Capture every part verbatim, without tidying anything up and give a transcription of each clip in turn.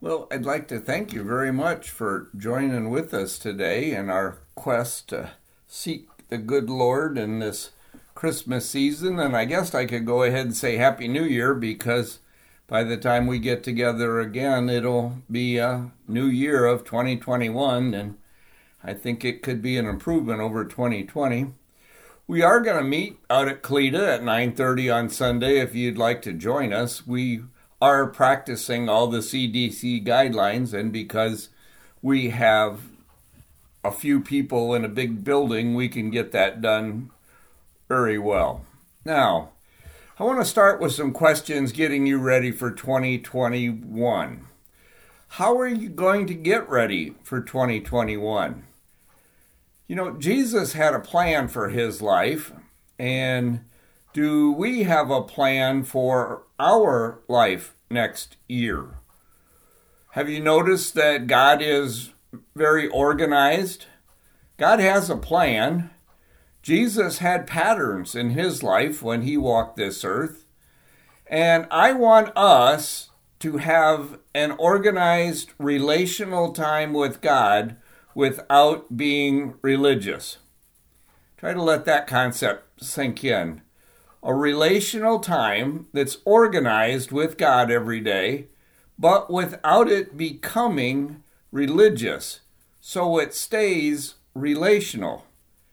Well, I'd like to thank you very much for joining with us today in our quest to seek the good Lord in this Christmas season. And I guess I could go ahead and say Happy New Year, because by the time we get together again, it'll be a new year of twenty twenty-one, and I think it could be an improvement over twenty twenty. We are going to meet out at Cleta at nine thirty on Sunday if you'd like to join us. We are practicing all the C D C guidelines, and because we have a few people in a big building, we can get that done very well. Now, I want to start with some questions getting you ready for twenty twenty-one. How are you going to get ready for twenty twenty-one? You know, Jesus had a plan for his life, and do we have a plan for our life next year? Have you noticed that God is very organized? God has a plan. Jesus had patterns in his life when he walked this earth. And I want us to have an organized relational time with God without being religious. Try to let that concept sink in. A relational time that's organized with God every day, but without it becoming religious, so it stays relational.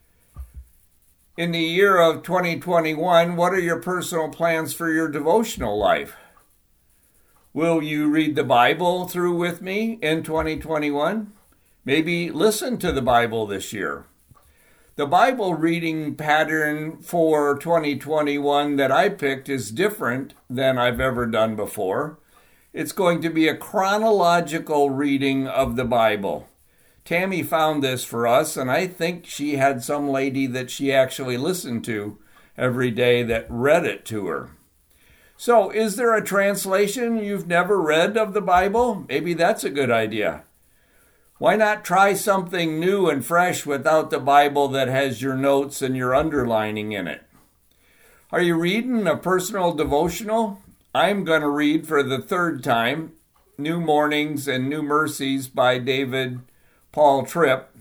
In the year of twenty twenty-one, what are your personal plans for your devotional life? Will you read the Bible through with me in twenty twenty-one? Maybe listen to the Bible this year. The Bible reading pattern for twenty twenty-one that I picked is different than I've ever done before. It's going to be a chronological reading of the Bible. Tammy found this for us, and I think she had some lady that she actually listened to every day that read it to her. So, is there a translation you've never read of the Bible? Maybe that's a good idea. Why not try something new and fresh without the Bible that has your notes and your underlining in it? Are you reading a personal devotional? I'm going to read for the third time New Mornings and New Mercies by David Paul Tripp.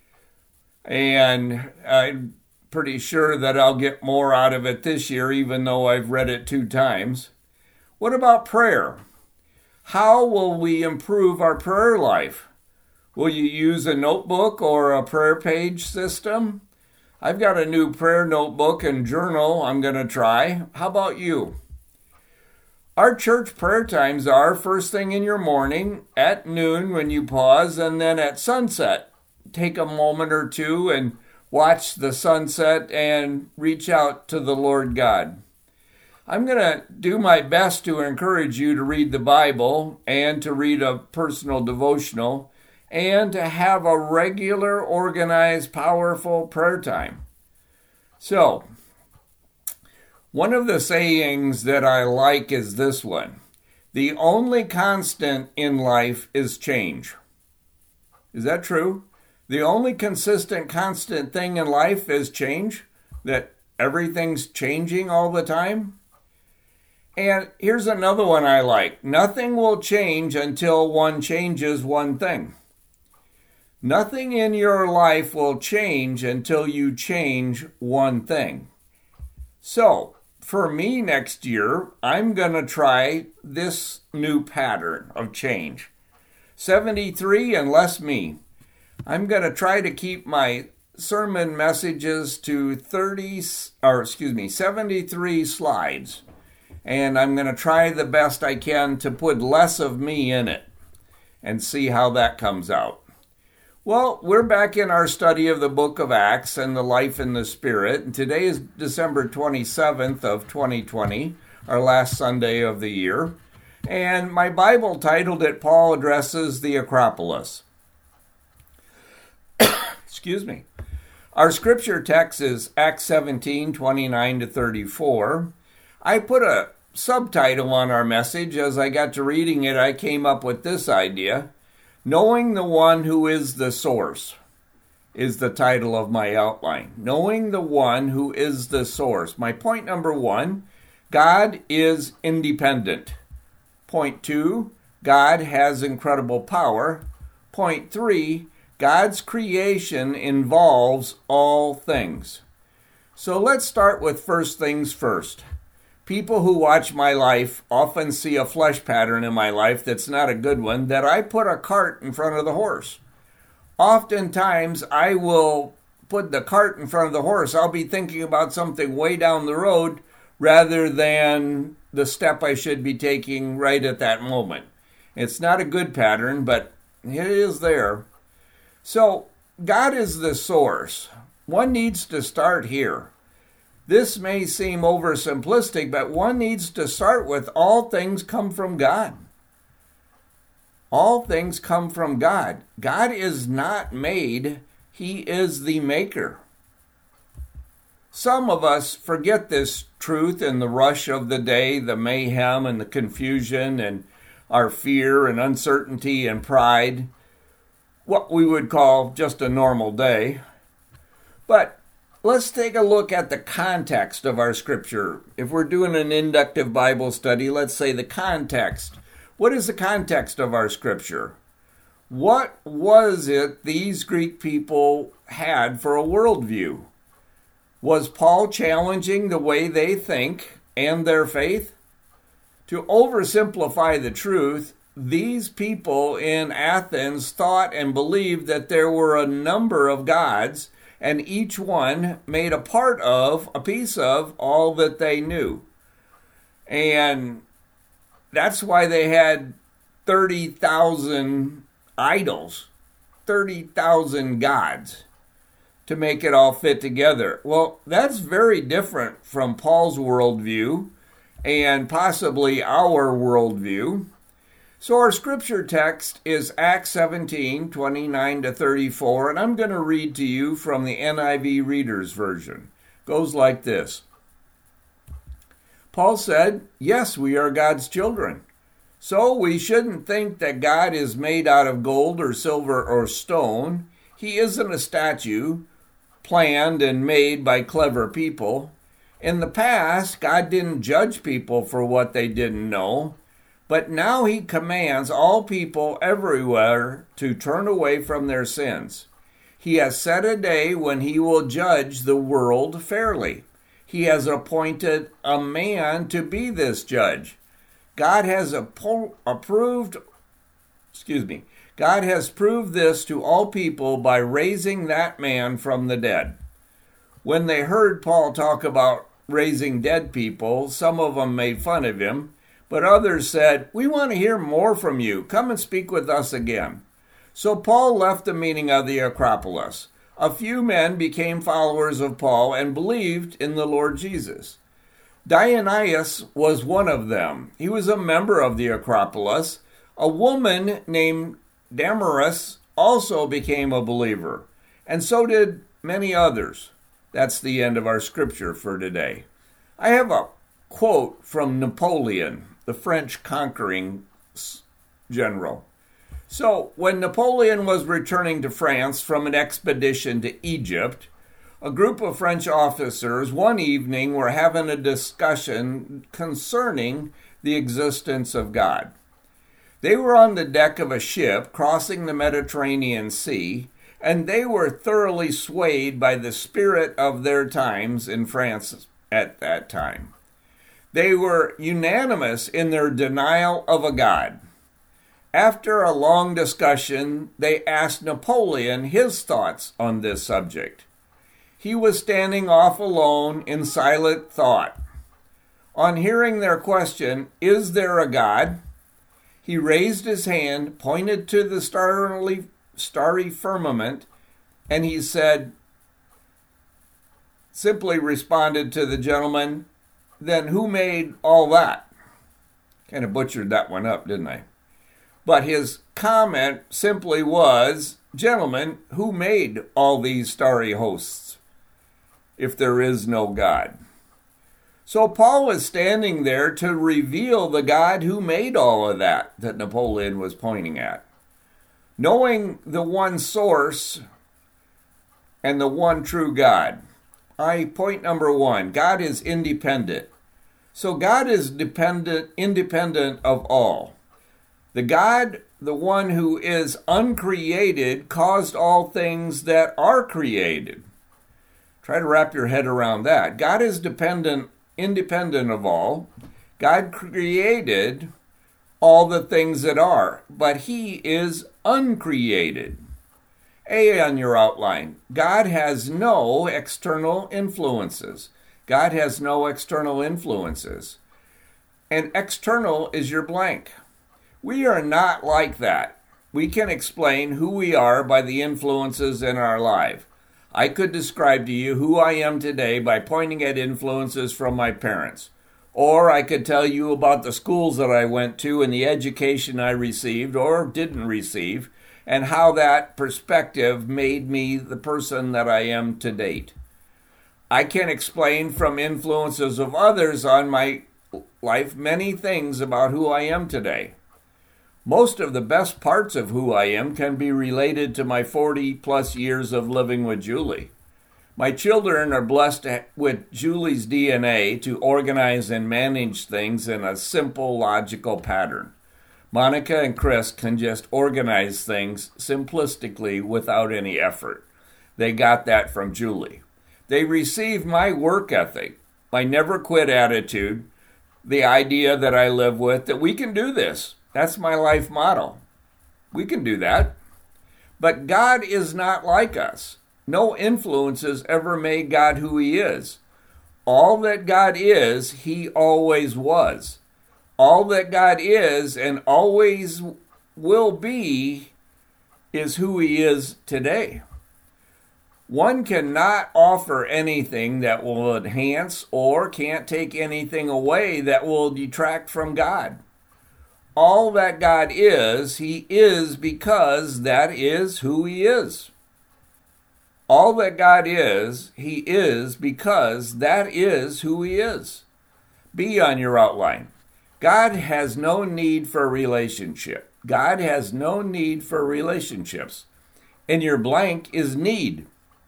And I'm pretty sure that I'll get more out of it this year, even though I've read it two times. What about prayer? How will we improve our prayer life? Will you use a notebook or a prayer page system? I've got a new prayer notebook and journal I'm going to try. How about you? Our church prayer times are first thing in your morning, at noon when you pause, and then at sunset. Take a moment or two and watch the sunset and reach out to the Lord God. I'm going to do my best to encourage you to read the Bible and to read a personal devotional, and to have a regular, organized, powerful prayer time. So, one of the sayings that I like is this one: the only constant in life is change. Is that true? The only consistent, constant thing in life is change? That everything's changing all the time? And here's another one I like: nothing will change until one changes one thing. Nothing in your life will change until you change one thing. So, for me next year, I'm going to try this new pattern of change. seventy-three and less me. I'm going to try to keep my sermon messages to thirty, or excuse me, seventy-three slides. And I'm going to try the best I can to put less of me in it and see how that comes out. Well, we're back in our study of the book of Acts and the life in the Spirit. And today is December twenty-seventh of twenty twenty, our last Sunday of the year. And my Bible titled it, Paul Addresses the Acropolis. Excuse me. Our scripture text is Acts seventeen, twenty-nine to thirty-four. I put a subtitle on our message. As I got to reading it, I came up with this idea: Knowing the One Who is the Source is the title of my outline. Knowing the One Who is the Source. My point number one, God is independent. Point two, God has incredible power. Point three, God's creation involves all things. So let's start with first things first. People who watch my life often see a flesh pattern in my life that's not a good one, that I put a cart in front of the horse. Oftentimes, I will put the cart in front of the horse. I'll be thinking about something way down the road rather than the step I should be taking right at that moment. It's not a good pattern, but it is there. So, God is the source. One needs to start here. This may seem oversimplistic, but one needs to start with all things come from God. All things come from God. God is not made, He is the maker. Some of us forget this truth in the rush of the day, the mayhem and the confusion and our fear and uncertainty and pride, what we would call just a normal day. But let's take a look at the context of our scripture. If we're doing an inductive Bible study, let's say the context. What is the context of our scripture? What was it these Greek people had for a worldview? Was Paul challenging the way they think and their faith? To oversimplify the truth, these people in Athens thought and believed that there were a number of gods, and each one made a part of, a piece of, all that they knew. And that's why they had thirty thousand idols, thirty thousand gods, to make it all fit together. Well, that's very different from Paul's worldview and possibly our worldview. So our scripture text is Acts seventeen, twenty-nine to thirty-four, and I'm going to read to you from the N I V Reader's Version. It goes like this. Paul said, "Yes, we are God's children. So we shouldn't think that God is made out of gold or silver or stone. He isn't a statue planned and made by clever people. In the past, God didn't judge people for what they didn't know. But now he commands all people everywhere to turn away from their sins. He has set a day when he will judge the world fairly. He has appointed a man to be this judge. God has appro- approved, excuse me, God has proved this to all people by raising that man from the dead." When they heard Paul talk about raising dead people, some of them made fun of him. But others said, "We want to hear more from you. Come and speak with us again." So Paul left the meeting of the Acropolis. A few men became followers of Paul and believed in the Lord Jesus. Dionysius was one of them. He was a member of the Acropolis. A woman named Damaris also became a believer, and so did many others. That's the end of our scripture for today. I have a quote from Napoleon, the French conquering general. So, when Napoleon was returning to France from an expedition to Egypt, a group of French officers one evening were having a discussion concerning the existence of God. They were on the deck of a ship crossing the Mediterranean Sea, and they were thoroughly swayed by the spirit of their times in France at that time. They were unanimous in their denial of a God. After a long discussion, they asked Napoleon his thoughts on this subject. He was standing off alone in silent thought. On hearing their question, "Is there a God?" he raised his hand, pointed to the starry, starry firmament, and he said, simply responded to the gentleman, "Then who made all that?" Kind of butchered that one up, didn't I? But his comment simply was, "Gentlemen, who made all these starry hosts, if there is no God?" So Paul was standing there to reveal the God who made all of that that Napoleon was pointing at. Knowing the one source and the one true God. I point number one, God is independent. So God is dependent, independent of all. The God, the one who is uncreated, caused all things that are created. Try to wrap your head around that. God is dependent, independent of all. God created all the things that are, but he is uncreated. A on your outline. God has no external influences. God has no external influences. And external is your blank. We are not like that. We can explain who we are by the influences in our life. I could describe to you who I am today by pointing at influences from my parents. Or I could tell you about the schools that I went to and the education I received or didn't receive, and how that perspective made me the person that I am to date. I can explain from influences of others on my life many things about who I am today. Most of the best parts of who I am can be related to my forty plus years of living with Julie. My children are blessed with Julie's D N A to organize and manage things in a simple, logical pattern. Monica and Chris can just organize things simplistically without any effort. They got that from Julie. They receive my work ethic, my never quit attitude, the idea that I live with, that we can do this. That's my life motto. We can do that. But God is not like us. No influences ever made God who he is. All that God is, he always was. All that God is and always will be is who he is today. One cannot offer anything that will enhance or can't take anything away that will detract from God. All that God is, he is because that is who he is. All that God is, he is because that is who he is. B on your outline. God has no need for a relationship. God has no need for relationships. And your blank is need.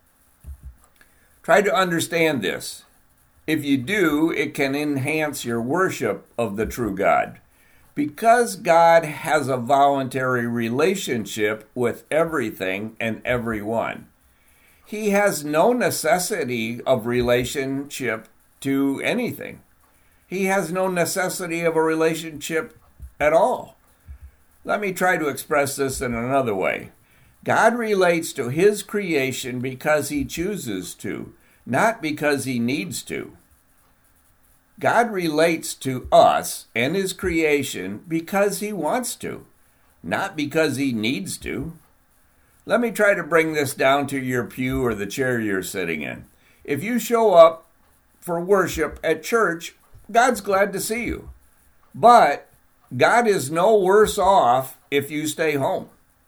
Try to understand this. If you do, it can enhance your worship of the true God. Because God has a voluntary relationship with everything and everyone, he has no necessity of relationship to anything. He has no necessity of a relationship at all. Let me try to express this in another way. God relates to his creation because he chooses to, not because he needs to. God relates to us and his creation because he wants to, not because he needs to. Let me try to bring this down to your pew or the chair you're sitting in. If you show up for worship at church, God's glad to see you. But God is no worse off if you stay home.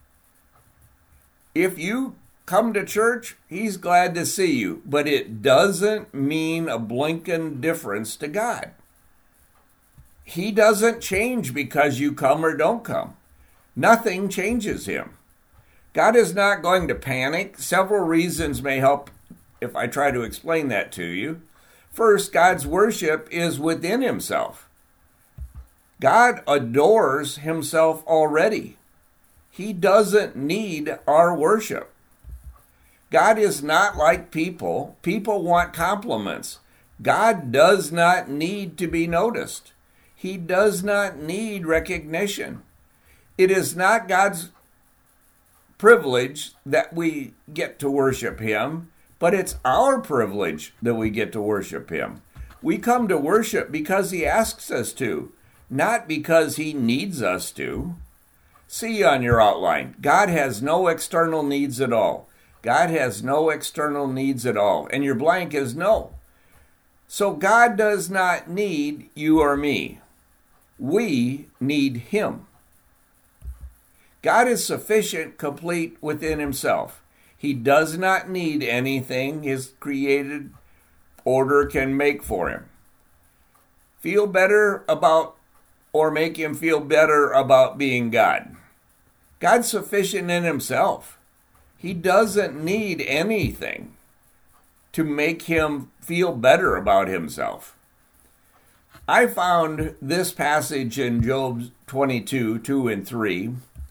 If you come to church, he's glad to see you, but it doesn't mean a blinking difference to God. He doesn't change because you come or don't come. Nothing changes him. God is not going to panic. Several reasons may help if I try to explain that to you. First, God's worship is within himself. God adores himself already. He doesn't need our worship. God is not like people. People want compliments. God does not need to be noticed. He does not need recognition. It is not God's privilege that we get to worship him, but it's our privilege that we get to worship him. We come to worship because he asks us to, not because he needs us to. See on your outline, God has no external needs at all. God has no external needs at all. And your blank is no. So God does not need you or me. We need him. God is sufficient, complete within himself. He does not need anything his created order can make for him. Feel better about, or make him feel better about being God. God's sufficient in himself. He doesn't need anything to make him feel better about himself. I found this passage in Job twenty-two, two and three.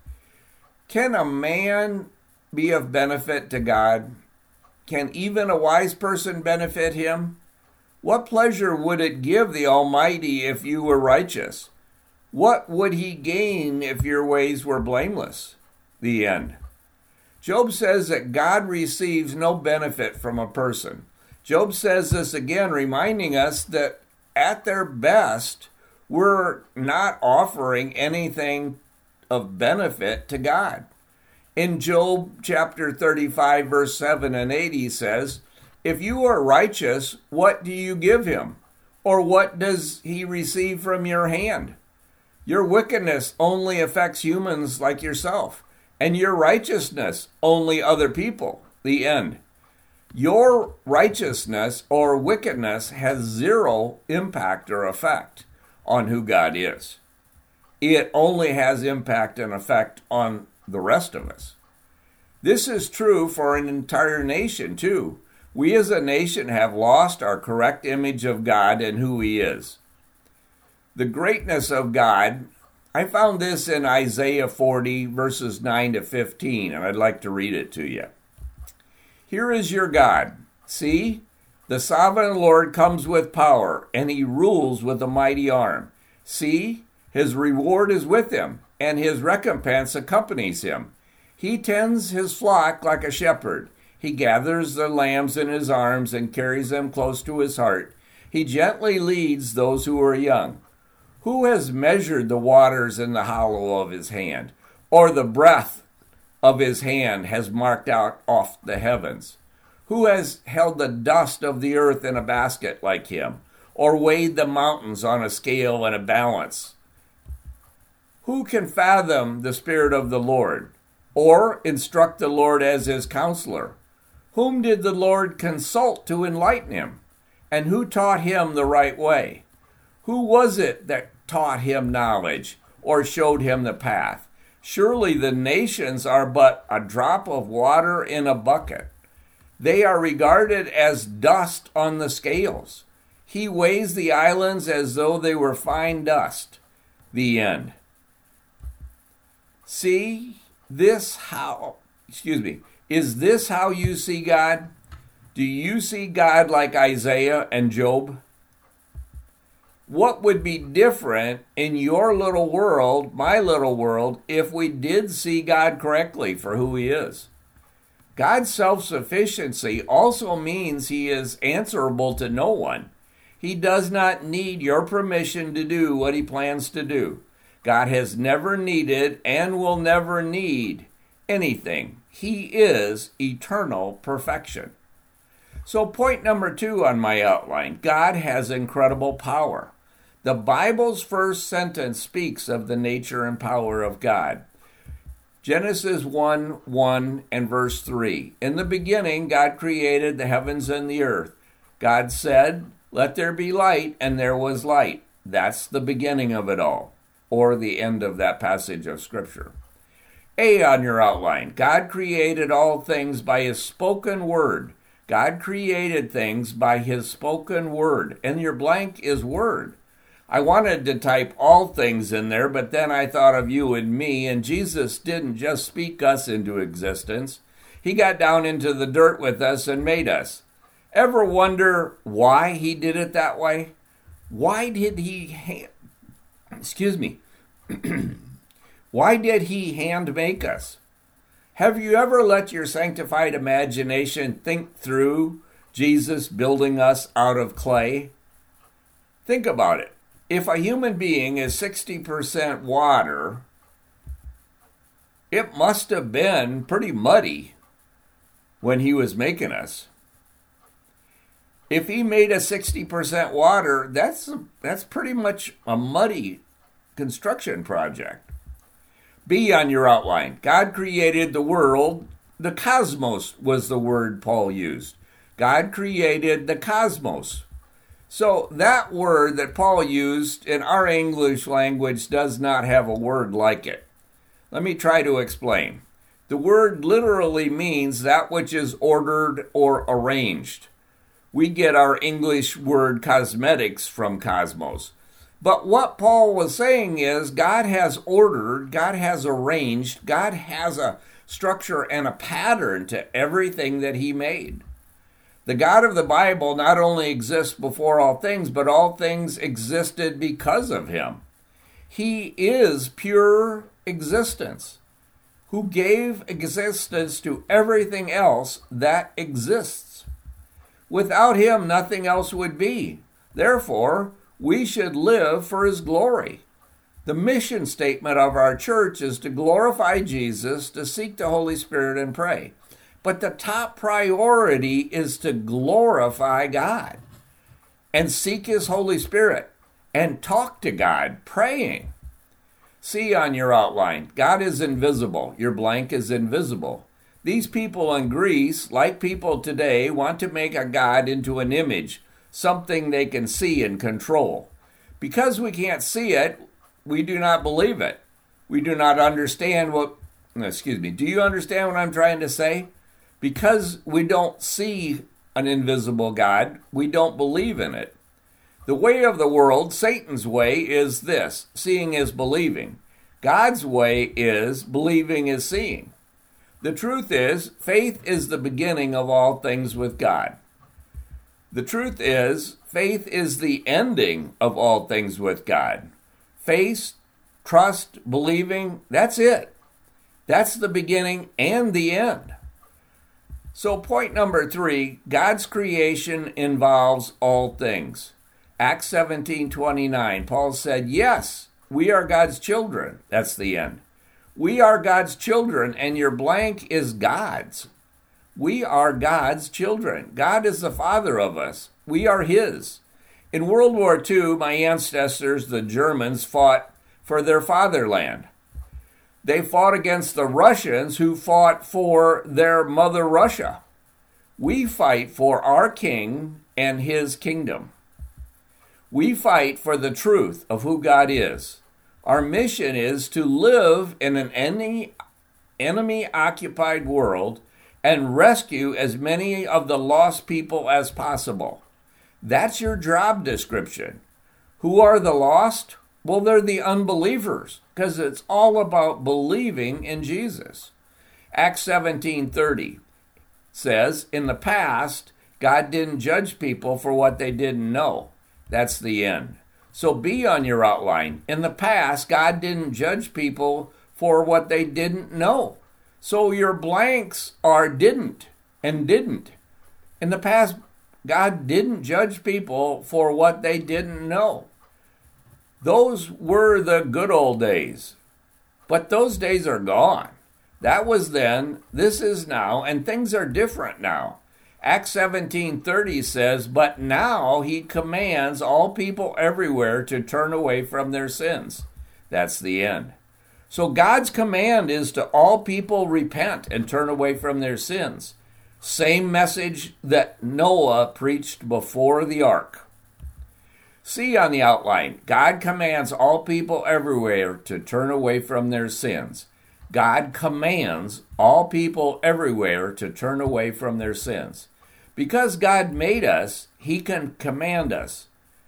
Can a man be of benefit to God? Can even a wise person benefit him? What pleasure would it give the Almighty if you were righteous? What would he gain if your ways were blameless? The end. Job says that God receives no benefit from a person. Job says this again, reminding us that at their best, we're not offering anything of benefit to God. In Job chapter thirty-five, verse seven and eight, he says, if you are righteous, what do you give him? Or what does he receive from your hand? Your wickedness only affects humans like yourself, and your righteousness only other people. The end. Your righteousness or wickedness has zero impact or effect on who God is. It only has impact and effect on the rest of us. This is true for an entire nation, too. We as a nation have lost our correct image of God and who he is. The greatness of God, I found this in Isaiah forty, verses nine to fifteen, and I'd like to read it to you. Here is your God. See, the sovereign Lord comes with power, and he rules with a mighty arm. See, his reward is with him, and his recompense accompanies him. He tends his flock like a shepherd. He gathers the lambs in his arms and carries them close to his heart. He gently leads those who are young. Who has measured the waters in the hollow of his hand, or the breadth of his hand has marked out off the heavens? Who has held the dust of the earth in a basket like him, or weighed the mountains on a scale and a balance? Who can fathom the Spirit of the Lord, or instruct the Lord as his counselor? Whom did the Lord consult to enlighten him? And who taught him the right way? Who was it that taught him knowledge, or showed him the path? Surely the nations are but a drop of water in a bucket. They are regarded as dust on the scales. He weighs the islands as though they were fine dust. The end. See this how, excuse me, is this how you see God? Do you see God like Isaiah and Job? What would be different in your little world, my little world, if we did see God correctly for who he is? God's self-sufficiency also means he is answerable to no one. He does not need your permission to do what he plans to do. God has never needed and will never need anything. He is eternal perfection. So point number two on my outline, God has incredible power. The Bible's first sentence speaks of the nature and power of God. Genesis one, one and verse three. In the beginning, God created the heavens and the earth. God said, let there be light, and there was light. That's the beginning of it all, or the end of that passage of Scripture. A on your outline, God created all things by his spoken word. God created things by his spoken word, and your blank is word. I wanted to type all things in there, but then I thought of you and me, and Jesus didn't just speak us into existence. He got down into the dirt with us and made us. Ever wonder why he did it that way? Why did he, ha- excuse me, why did he hand make us? Have you ever let your sanctified imagination think through Jesus building us out of clay? Think about it. If a human being is sixty percent water, it must have been pretty muddy when he was making us. If he made us sixty percent water, that's that's pretty much a muddy construction project. B on your outline. God created the world. The cosmos was the word Paul used. God created the cosmos. So that word that Paul used in our English language does not have a word like it. Let me try to explain. The word literally means that which is ordered or arranged. We get our English word cosmetics from cosmos. But what Paul was saying is God has ordered, God has arranged, God has a structure and a pattern to everything that he made. The God of the Bible not only exists before all things, but all things existed because of him. He is pure existence, who gave existence to everything else that exists. Without him, nothing else would be. Therefore, we should live for his glory. The mission statement of our church is to glorify Jesus, to seek the Holy Spirit, and pray. But the top priority is to glorify God and seek his Holy Spirit and talk to God, praying. See on your outline, God is invisible. Your blank is invisible. These people in Greece, like people today, want to make a God into an image, something they can see and control. Because we can't see it, we do not believe it. We do not understand what, excuse me, do you understand what I'm trying to say? Because we don't see an invisible God, we don't believe in it. The way of the world, Satan's way, is this: seeing is believing. God's way is believing is seeing. The truth is, faith is the beginning of all things with God. The truth is, faith is the ending of all things with God. Faith, trust, believing, that's it. That's the beginning and the end. So point number three, God's creation involves all things. Acts seventeen twenty-nine, Paul said, yes, we are God's children. That's the end. We are God's children, and your blank is God's. We are God's children. God is the father of us. We are his. In World War Two, my ancestors, the Germans, fought for their fatherland. They fought against the Russians, who fought for their mother Russia. We fight for our king and his kingdom. We fight for the truth of who God is. Our mission is to live in an enemy-occupied world and rescue as many of the lost people as possible. That's your job description. Who are the lost? Well, they're the unbelievers, because it's all about believing in Jesus. Acts seventeen thirty says, in the past, God didn't judge people for what they didn't know. That's the end. So be on your outline. In the past, God didn't judge people for what they didn't know. So your blanks are didn't and didn't. In the past, God didn't judge people for what they didn't know. Those were the good old days. But those days are gone. That was then, this is now, and things are different now. Acts seventeen thirty says, but now he commands all people everywhere to turn away from their sins. That's the end. So God's command is to all people repent and turn away from their sins. Same message that Noah preached before the ark. See on the outline, God commands all people everywhere to turn away from their sins. God commands all people everywhere to turn away from their sins. Because God made us, he can command us.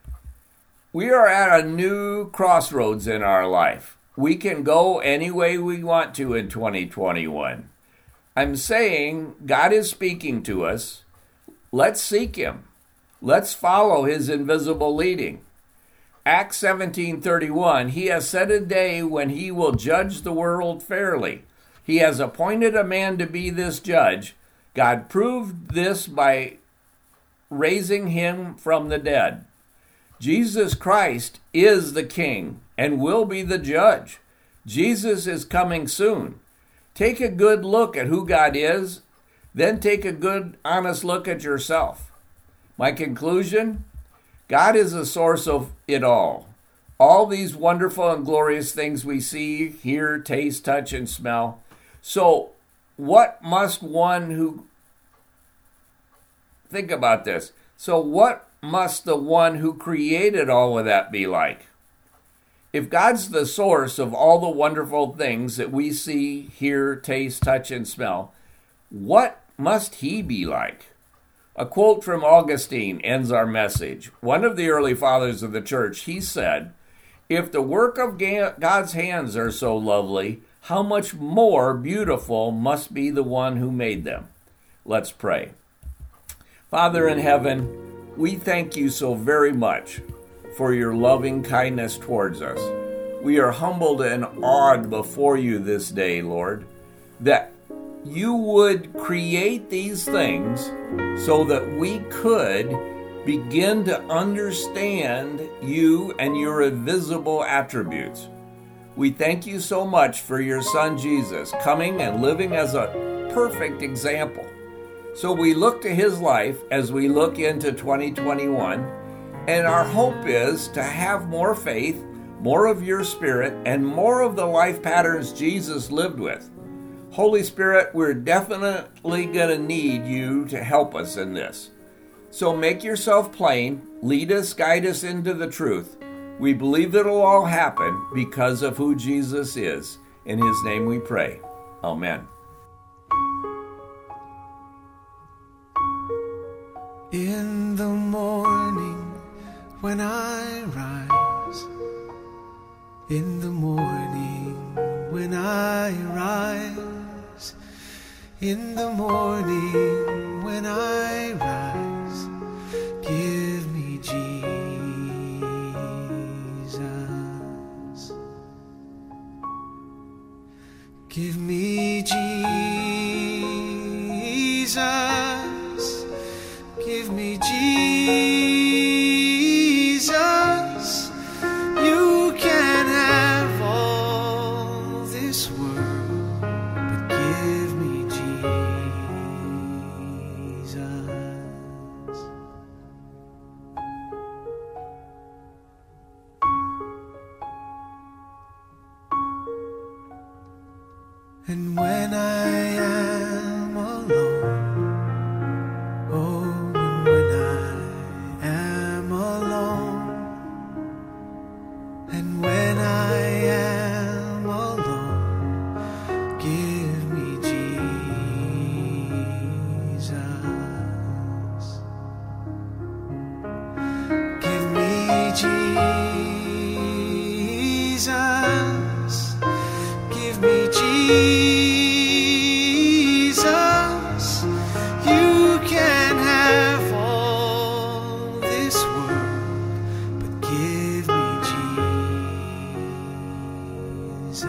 We are at a new crossroads in our life. We can go any way we want to in twenty twenty-one. I'm saying God is speaking to us. Let's seek him. Let's follow his invisible leading. Acts seventeen thirty-one, he has set a day when he will judge the world fairly. He has appointed a man to be this judge. God proved this by raising him from the dead. Jesus Christ is the king and will be the judge. Jesus is coming soon. Take a good look at who God is, then take a good, honest look at yourself. My conclusion, God is the source of it all. All these wonderful and glorious things we see, hear, taste, touch, and smell. So what must one who, think about this. So what must the one who created all of that be like? If God's the source of all the wonderful things that we see, hear, taste, touch, and smell, what must he be like? A quote from Augustine ends our message. One of the early fathers of the church, he said, If the work of God's hands are so lovely, how much more beautiful must be the one who made them? Let's pray. Father in heaven, we thank you so very much for your loving kindness towards us. We are humbled and awed before you this day, Lord, that you would create these things so that we could begin to understand you and your invisible attributes. We thank you so much for your Son Jesus coming and living as a perfect example. So we look to his life as we look into twenty twenty-one, and our hope is to have more faith, more of your Spirit, and more of the life patterns Jesus lived with. Holy Spirit, we're definitely going to need you to help us in this. So make yourself plain, lead us, guide us into the truth. We believe it'll all happen because of who Jesus is. In his name we pray. Amen. In the morning when I rise, in the morning when I rise, in the morning when I rise, give me Jesus. Give me Jesus. Give me Jesus. You can have all this world, but give me Jesus. And when I am alone, oh, and when I am alone, and when I am alone, give me Jesus. Give me Jesus. Give me Jesus. You can have all this world, but give me Jesus.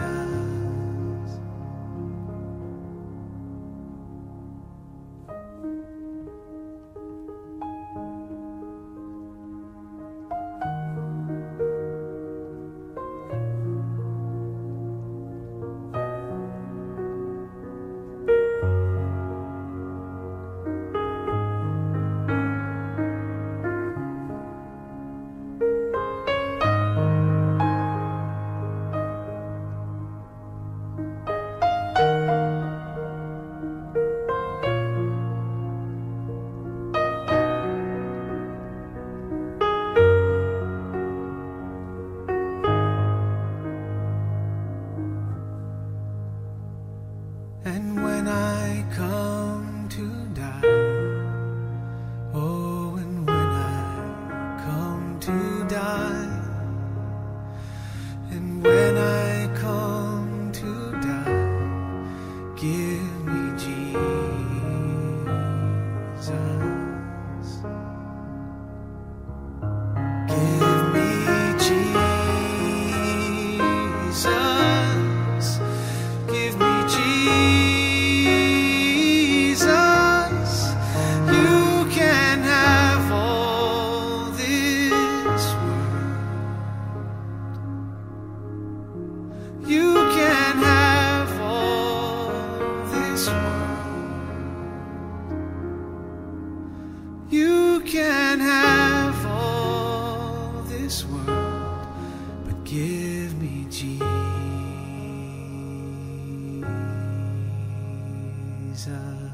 And when I come to die, oh, and when I come to die, and when I come to die, give me Jesus. Give me Jesus. Give me Jesus. You can have all this world. You can have all this world. You can have all this world, but give me Jesus.